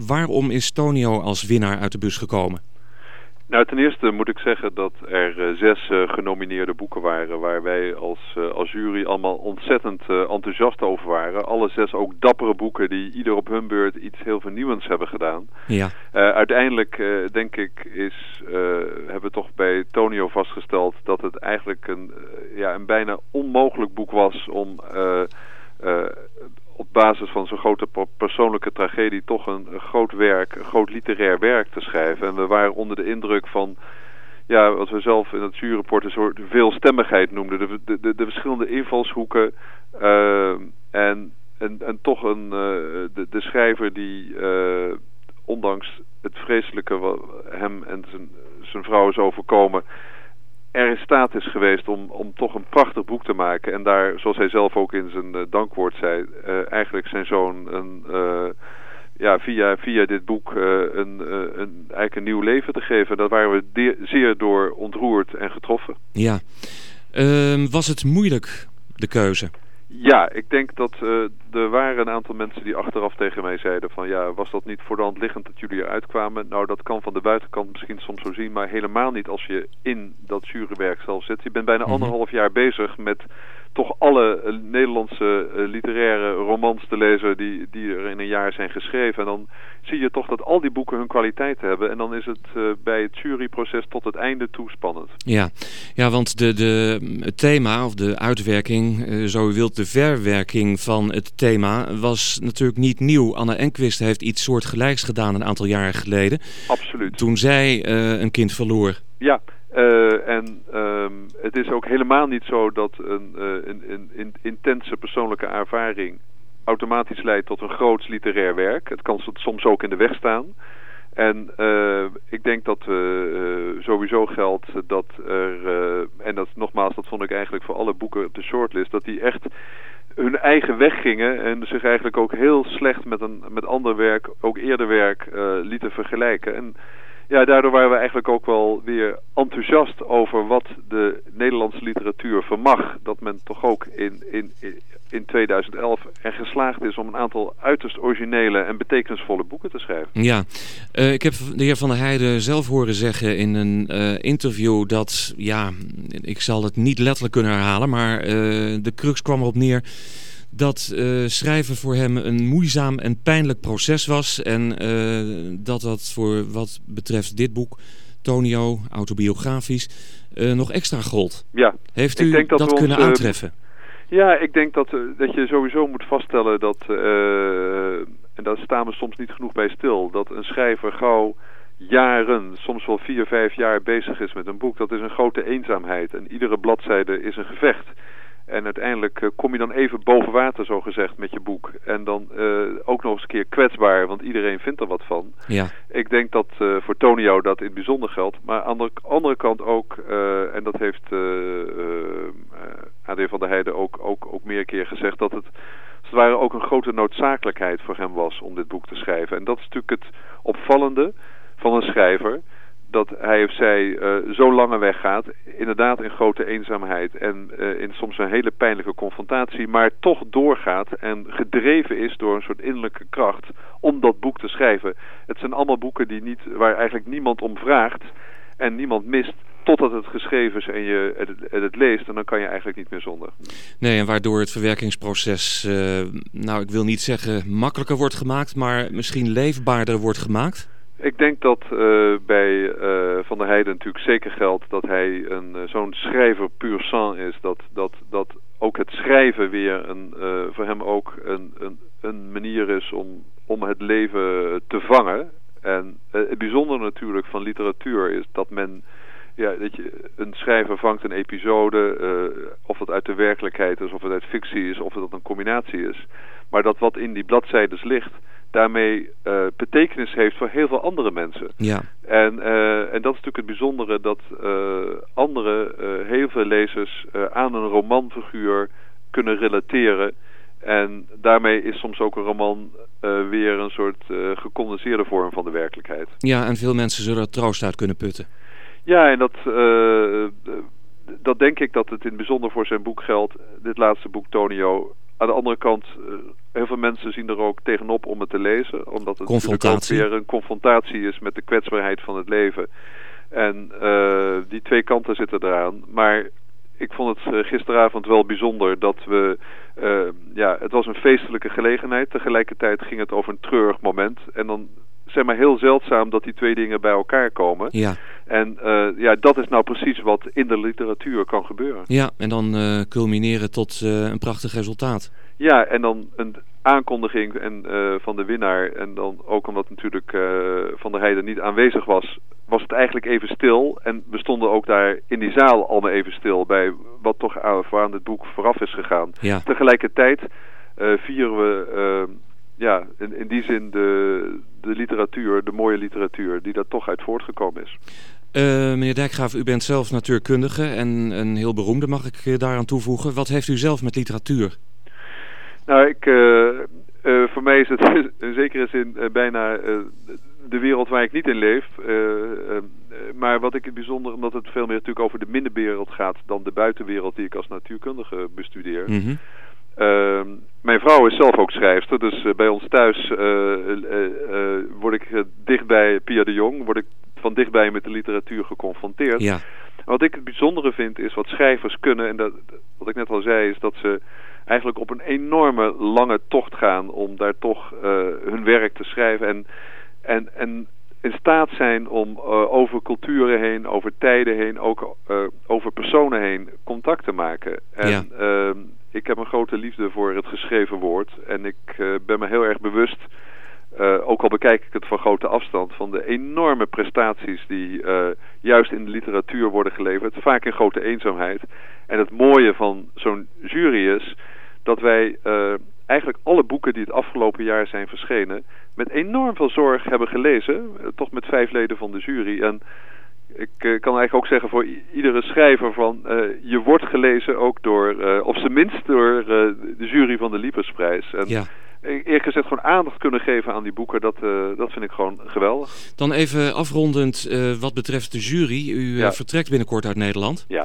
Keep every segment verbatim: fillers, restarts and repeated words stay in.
Waarom is Tonio als winnaar uit de bus gekomen? Nou, ten eerste moet ik zeggen dat er uh, zes uh, genomineerde boeken waren waar wij als, uh, als jury allemaal ontzettend uh, enthousiast over waren. Alle zes ook dappere boeken die ieder op hun beurt iets heel vernieuwends hebben gedaan. Ja. Uh, uiteindelijk uh, denk ik is, uh, hebben we toch bij Tonio vastgesteld dat het eigenlijk een, uh, ja, een bijna onmogelijk boek was om uh, uh, op basis van zo'n grote persoonlijke tragedie toch een, een groot werk, een groot literair werk te schrijven. En we waren onder de indruk van, ja, wat we zelf in het juryrapport een soort veelstemmigheid noemden. De, de, de, de verschillende invalshoeken uh, en, en, en toch een, uh, de, de schrijver die, uh, ondanks het vreselijke wat hem en zijn, zijn vrouw is overkomen, er in staat is geweest om, om toch een prachtig boek te maken. En daar, zoals hij zelf ook in zijn uh, dankwoord zei, uh, eigenlijk zijn zoon een, uh, ja, via, via dit boek uh, een, uh, een, eigenlijk een nieuw leven te geven. Daar waren we de, zeer door ontroerd en getroffen. Ja. Uh, was het moeilijk, de keuze? Ja, ik denk dat uh, er waren een aantal mensen die achteraf tegen mij zeiden van ja, was dat niet voor de hand liggend dat jullie eruit kwamen? Nou, dat kan van de buitenkant misschien soms zo zien, maar helemaal niet als je in dat jurywerk zelf zit. Je bent bijna mm-hmm. anderhalf jaar bezig met toch alle uh, Nederlandse uh, literaire romans te lezen die, die er in een jaar zijn geschreven. En dan zie je toch dat al die boeken hun kwaliteit hebben. En dan is het uh, bij het juryproces tot het einde toe spannend. Ja, ja, want de, de, het thema of de uitwerking, uh, zo u wilt de verwerking van het thema, was natuurlijk niet nieuw. Anne Enquist heeft iets soortgelijks gedaan een aantal jaren geleden. Absoluut. Toen zij uh, een kind verloor. Ja. Uh, en um, het is ook helemaal niet zo dat een, uh, een, een, een intense persoonlijke ervaring automatisch leidt tot een groots literair werk. Het kan soms ook in de weg staan. En uh, ik denk dat uh, uh, sowieso geldt dat er, uh, en dat nogmaals, dat vond ik eigenlijk voor alle boeken op de shortlist, dat die echt hun eigen weg gingen en zich eigenlijk ook heel slecht met een met ander werk, ook eerder werk, uh, lieten vergelijken. En ja, daardoor waren we eigenlijk ook wel weer enthousiast over wat de Nederlandse literatuur vermag. Dat men toch ook in, in, in tweeduizend elf er geslaagd is om een aantal uiterst originele en betekenisvolle boeken te schrijven. Ja, uh, ik heb de heer Van der Heijden zelf horen zeggen in een uh, interview dat, ja, ik zal het niet letterlijk kunnen herhalen, maar uh, de crux kwam erop neer dat uh, schrijven voor hem een moeizaam en pijnlijk proces was. En uh, dat dat voor wat betreft dit boek, Tonio, autobiografisch, uh, nog extra gold. Ja, heeft u dat, dat kunnen ons, aantreffen? Uh, ja, ik denk dat, uh, dat je sowieso moet vaststellen dat, uh, en daar staan we soms niet genoeg bij stil, dat een schrijver gauw jaren, soms wel vier, vijf jaar bezig is met een boek. Dat is een grote eenzaamheid en iedere bladzijde is een gevecht. En uiteindelijk uh, kom je dan even boven water, zo gezegd, met je boek. En dan uh, ook nog eens een keer kwetsbaar, want iedereen vindt er wat van. Ja. Ik denk dat uh, voor Tonio dat in het bijzonder geldt. Maar aan de andere kant ook, uh, en dat heeft uh, uh, A D van der Heijden ook, ook, ook meer keer gezegd, dat het als het ware ook een grote noodzakelijkheid voor hem was om dit boek te schrijven. En dat is natuurlijk het opvallende van een schrijver, dat hij of zij uh, zo lange weg gaat, inderdaad in grote eenzaamheid en uh, in soms een hele pijnlijke confrontatie, maar toch doorgaat en gedreven is door een soort innerlijke kracht om dat boek te schrijven. Het zijn allemaal boeken die niet, waar eigenlijk niemand om vraagt en niemand mist, totdat het geschreven is en je het, het, het leest, en dan kan je eigenlijk niet meer zonder. Nee, en waardoor het verwerkingsproces, uh, nou ik wil niet zeggen makkelijker wordt gemaakt, maar misschien leefbaarder wordt gemaakt? Ik denk dat uh, bij uh, Van der Heijden natuurlijk zeker geldt dat hij een uh, zo'n schrijver pur sang is. Dat, dat, dat ook het schrijven weer een, uh, voor hem ook een, een, een manier is om, om het leven te vangen. En uh, het bijzondere natuurlijk van literatuur is dat men, ja, dat je, een schrijver vangt een episode, uh, of het uit de werkelijkheid is, of het uit fictie is, of het een combinatie is. Maar dat wat in die bladzijdes ligt, daarmee uh, betekenis heeft voor heel veel andere mensen. Ja. En, uh, en dat is natuurlijk het bijzondere, dat uh, andere, uh, heel veel lezers uh, aan een romanfiguur kunnen relateren. En daarmee is soms ook een roman uh, weer een soort uh, gecondenseerde vorm van de werkelijkheid. Ja, en veel mensen zullen er troost uit kunnen putten. Ja, en dat, uh, dat denk ik dat het in het bijzonder voor zijn boek geldt. Dit laatste boek, Tonio, aan de andere kant, uh, heel veel mensen zien er ook tegenop om het te lezen. Omdat het natuurlijk ook weer een confrontatie is met de kwetsbaarheid van het leven. En uh, die twee kanten zitten eraan. Maar ik vond het uh, gisteravond wel bijzonder dat we... Uh, ja, het was een feestelijke gelegenheid. Tegelijkertijd ging het over een treurig moment. En dan zeg maar heel zeldzaam dat die twee dingen bij elkaar komen. Ja. En uh, ja, dat is nou precies wat in de literatuur kan gebeuren. Ja, en dan uh, culmineren tot uh, een prachtig resultaat. Ja, en dan een aankondiging en, uh, van de winnaar. En dan ook omdat natuurlijk uh, Van der Heijden niet aanwezig was, was het eigenlijk even stil. En we stonden ook daar in die zaal allemaal even stil bij wat toch aan, aan het boek vooraf is gegaan. Ja. Tegelijkertijd uh, vieren we uh, ja, in, in die zin de, de literatuur, de mooie literatuur, die daar toch uit voortgekomen is. Uh, meneer Dijkgraaf, u bent zelf natuurkundige en een heel beroemde, mag ik uh, daaraan toevoegen. Wat heeft u zelf met literatuur? Nou, ik, uh, uh, voor mij is het in zekere zin uh, bijna uh, de wereld waar ik niet in leef. Uh, uh, maar wat ik het bijzonder, omdat het veel meer natuurlijk over de binnenwereld gaat dan de buitenwereld die ik als natuurkundige bestudeer. Mm-hmm. Uh, mijn vrouw is zelf ook schrijfster, dus uh, bij ons thuis uh, uh, uh, word ik uh, dichtbij Pia de Jong, word ik van dichtbij met de literatuur geconfronteerd. Ja. Wat ik het bijzondere vind is wat schrijvers kunnen, en dat, wat ik net al zei, is dat ze eigenlijk op een enorme lange tocht gaan om daar toch uh, hun werk te schrijven en, en, en in staat zijn om uh, over culturen heen, over tijden heen, ook uh, over personen heen contact te maken. En ja. uh, ik heb een grote liefde voor het geschreven woord en ik uh, ben me heel erg bewust, uh, ook al bekijk ik het van grote afstand, van de enorme prestaties die uh, juist in de literatuur worden geleverd, vaak in grote eenzaamheid. En het mooie van zo'n jury is dat wij uh, eigenlijk alle boeken die het afgelopen jaar zijn verschenen met enorm veel zorg hebben gelezen, uh, toch met vijf leden van de jury. En ik uh, kan eigenlijk ook zeggen voor i- iedere schrijver van uh, je wordt gelezen ook door, uh, op zijn minst door uh, de jury van de Liepesprijs. En ja. eerlijk gezegd gewoon aandacht kunnen geven aan die boeken, dat, uh, dat vind ik gewoon geweldig. Dan even afrondend uh, wat betreft de jury. U uh, ja. vertrekt binnenkort uit Nederland. Ja.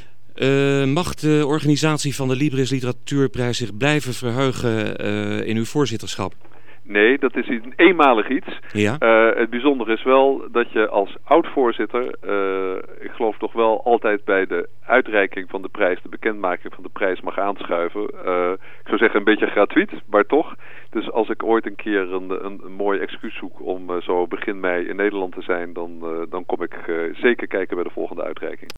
Uh, mag de organisatie van de Libris Literatuurprijs zich blijven verheugen uh, in uw voorzitterschap? Nee, dat is een eenmalig iets. Ja. Uh, het bijzondere is wel dat je als oud-voorzitter, uh, ik geloof toch wel altijd bij de uitreiking van de prijs, de bekendmaking van de prijs mag aanschuiven. Uh, ik zou zeggen een beetje gratuit, maar toch. Dus als ik ooit een keer een, een, een mooi excuus zoek om uh, zo begin mei in Nederland te zijn, dan, uh, dan kom ik uh, zeker kijken bij de volgende uitreiking.